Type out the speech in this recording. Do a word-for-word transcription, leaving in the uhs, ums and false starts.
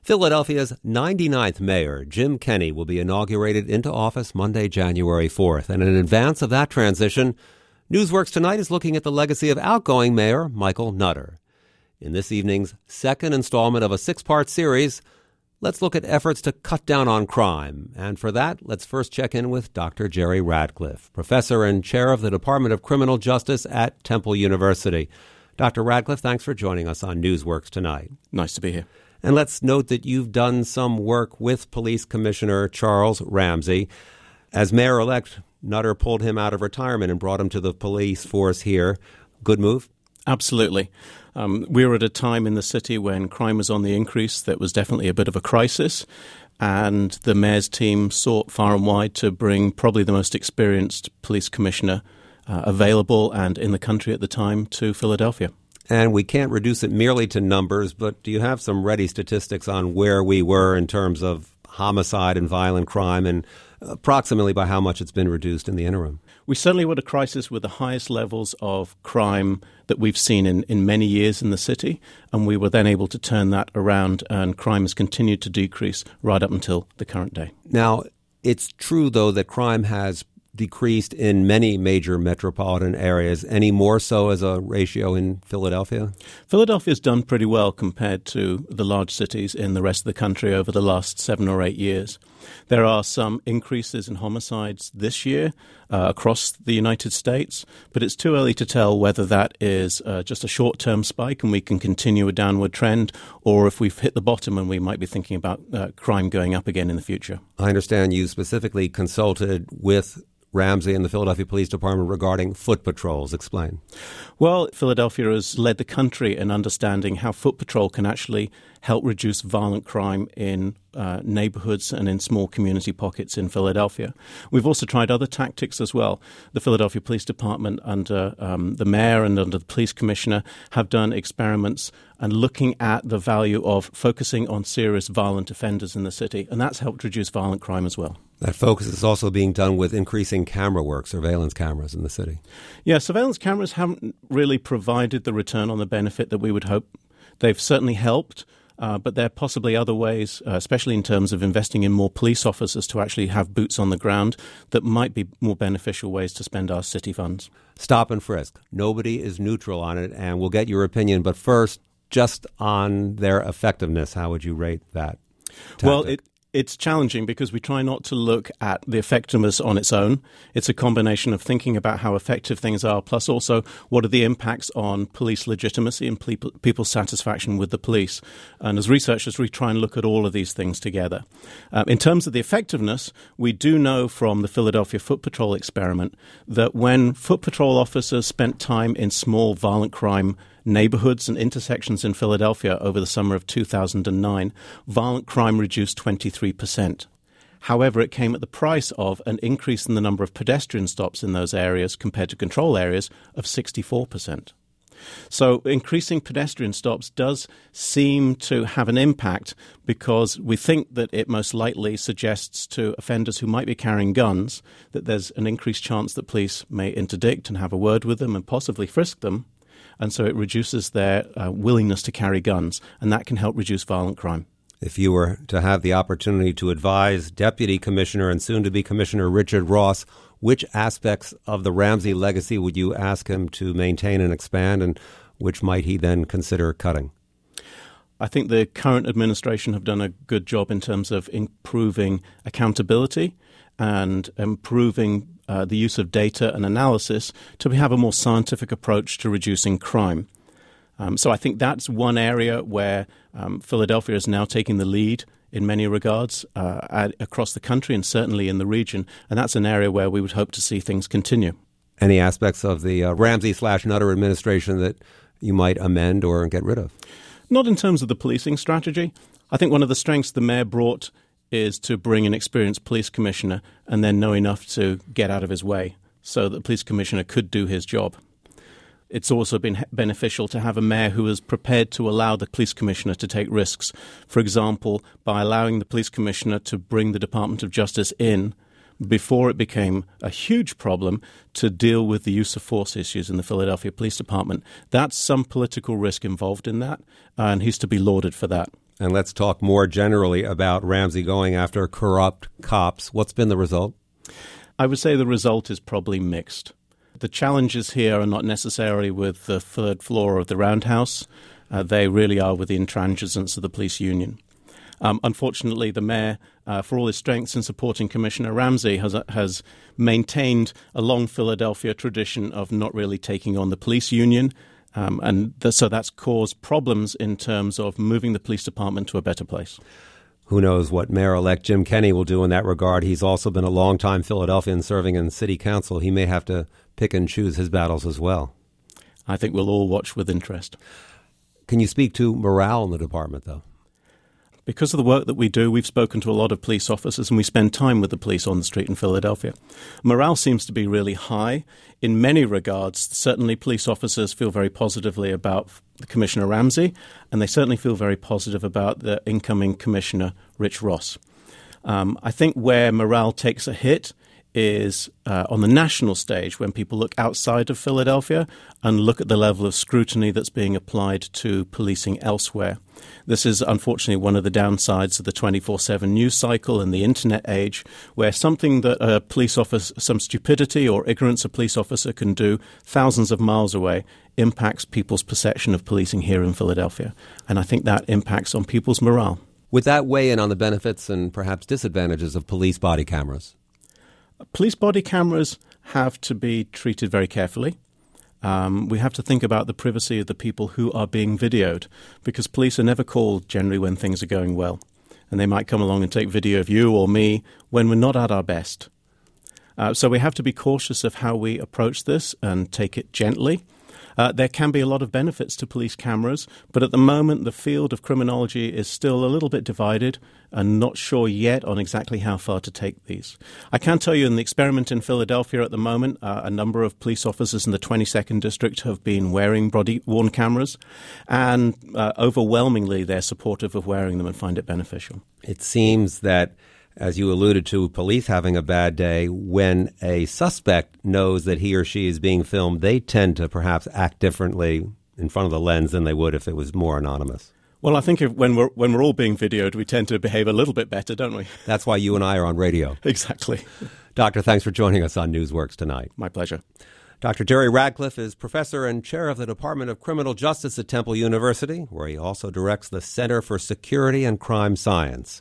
Philadelphia's ninety-ninth mayor, Jim Kenney, will be inaugurated into office Monday, January fourth. And in advance of that transition, Newsworks Tonight is looking at the legacy of outgoing mayor Michael Nutter. In this evening's second installment of a six-part series, let's look at efforts to cut down on crime. And for that, let's first check in with Doctor Jerry Radcliffe, professor and chair of the Department of Criminal Justice at Temple University. Doctor Radcliffe, thanks for joining us on Newsworks Tonight. Nice to be here. And let's note that you've done some work with Police Commissioner Charles Ramsey. As mayor-elect, Nutter pulled him out of retirement and brought him to the police force here. Good move? Absolutely. Um, we were at a time in the city when crime was on the increase. That was definitely a bit of a crisis. And the mayor's team sought far and wide to bring probably the most experienced police commissioner uh, available and in the country at the time to Philadelphia. And we can't reduce it merely to numbers, but do you have some ready statistics on where we were in terms of homicide and violent crime and approximately by how much it's been reduced in the interim? We certainly were at a crisis with the highest levels of crime that we've seen in, in many years in the city, and we were then able to turn that around, and crime has continued to decrease right up until the current day. Now, it's true, though, that crime has decreased in many major metropolitan areas. Any more so as a ratio in Philadelphia? Philadelphia's done pretty well compared to the large cities in the rest of the country over the last seven or eight years. There are some increases in homicides this year uh, across the United States, but it's too early to tell whether that is uh, just a short-term spike and we can continue a downward trend, or if we've hit the bottom and we might be thinking about uh, crime going up again in the future. I understand you specifically consulted with Ramsey and the Philadelphia Police Department regarding foot patrols. Explain. Well, Philadelphia has led the country in understanding how foot patrol can actually help reduce violent crime in uh, neighborhoods and in small community pockets in Philadelphia. We've also tried other tactics as well. The Philadelphia Police Department under um, the mayor and under the police commissioner have done experiments and looking at the value of focusing on serious violent offenders in the city, and that's helped reduce violent crime as well. That focus is also being done with increasing camera work, surveillance cameras in the city. Yeah, surveillance cameras haven't really provided the return on the benefit that we would hope. They've certainly helped, uh, but there are possibly other ways, uh, especially in terms of investing in more police officers to actually have boots on the ground, that might be more beneficial ways to spend our city funds. Stop and frisk. Nobody is neutral on it, and we'll get your opinion. But first, just on their effectiveness, how would you rate that tactic? Well, it It's challenging because we try not to look at the effectiveness on its own. It's a combination of thinking about how effective things are, plus also what are the impacts on police legitimacy and people, people's satisfaction with the police. And as researchers, we try and look at all of these things together. Um, in terms of the effectiveness, we do know from the Philadelphia Foot Patrol experiment that when Foot Patrol officers spent time in small violent crime neighborhoods and intersections in Philadelphia over the summer of two thousand nine, violent crime reduced twenty-three percent. However, it came at the price of an increase in the number of pedestrian stops in those areas compared to control areas of sixty-four percent. So increasing pedestrian stops does seem to have an impact because we think that it most likely suggests to offenders who might be carrying guns that there's an increased chance that police may interdict and have a word with them and possibly frisk them. And so it reduces their uh, willingness to carry guns, and that can help reduce violent crime. If you were to have the opportunity to advise Deputy Commissioner and soon-to-be Commissioner Richard Ross, which aspects of the Ramsey legacy would you ask him to maintain and expand, and which might he then consider cutting? I think the current administration have done a good job in terms of improving accountability and improving uh, the use of data and analysis to have a more scientific approach to reducing crime. Um, so I think that's one area where um, Philadelphia is now taking the lead in many regards uh, at, across the country and certainly in the region. And that's an area where we would hope to see things continue. Any aspects of the uh, Ramsey slash Nutter administration that you might amend or get rid of? Not in terms of the policing strategy. I think one of the strengths the mayor brought is to bring an experienced police commissioner and then know enough to get out of his way so that the police commissioner could do his job. It's also been beneficial to have a mayor who is prepared to allow the police commissioner to take risks. For example, by allowing the police commissioner to bring the Department of Justice in before it became a huge problem to deal with the use of force issues in the Philadelphia Police Department. That's some political risk involved in that, and he's to be lauded for that. And let's talk more generally about Ramsey going after corrupt cops. What's been the result? I would say the result is probably mixed. The challenges here are not necessarily with the third floor of the Roundhouse. Uh, they really are with the intransigence of the police union. Um, unfortunately, the mayor, uh, for all his strengths in supporting Commissioner Ramsey, has has maintained a long Philadelphia tradition of not really taking on the police union. Um, and th- so that's caused problems in terms of moving the police department to a better place. Who knows what Mayor-elect Jim Kenney will do in that regard. He's also been a longtime Philadelphian serving in city council. He may have to pick and choose his battles as well. I think we'll all watch with interest. Can you speak to morale in the department, though? Because of the work that we do, we've spoken to a lot of police officers and we spend time with the police on the street in Philadelphia. Morale seems to be really high. In many regards, certainly police officers feel very positively about Commissioner Ramsey, and they certainly feel very positive about the incoming Commissioner, Rich Ross. Um, I think where morale takes a hit is uh, on the national stage when people look outside of Philadelphia and look at the level of scrutiny that's being applied to policing elsewhere. This is unfortunately one of the downsides of the twenty-four seven news cycle and the internet age, where something that a police officer, some stupidity or ignorance a police officer can do thousands of miles away impacts people's perception of policing here in Philadelphia. And I think that impacts on people's morale. Would that weigh in on the benefits and perhaps disadvantages of police body cameras? Police body cameras have to be treated very carefully. Um, we have to think about the privacy of the people who are being videoed, because police are never called generally when things are going well. And they might come along and take video of you or me when we're not at our best. Uh, so we have to be cautious of how we approach this and take it gently. Uh, there can be a lot of benefits to police cameras, but at the moment the field of criminology is still a little bit divided and not sure yet on exactly how far to take these. I can tell you in the experiment in Philadelphia at the moment, uh, a number of police officers in the twenty-second District have been wearing body-worn cameras, and uh, overwhelmingly they're supportive of wearing them and find it beneficial. It seems that, as you alluded to, police having a bad day, when a suspect knows that he or she is being filmed, they tend to perhaps act differently in front of the lens than they would if it was more anonymous. Well, I think if, when we're when we're all being videoed, we tend to behave a little bit better, don't we? That's why you and I are on radio. Exactly. Doctor, thanks for joining us on Newsworks tonight. My pleasure. Doctor Jerry Radcliffe is professor and chair of the Department of Criminal Justice at Temple University, where he also directs the Center for Security and Crime Science.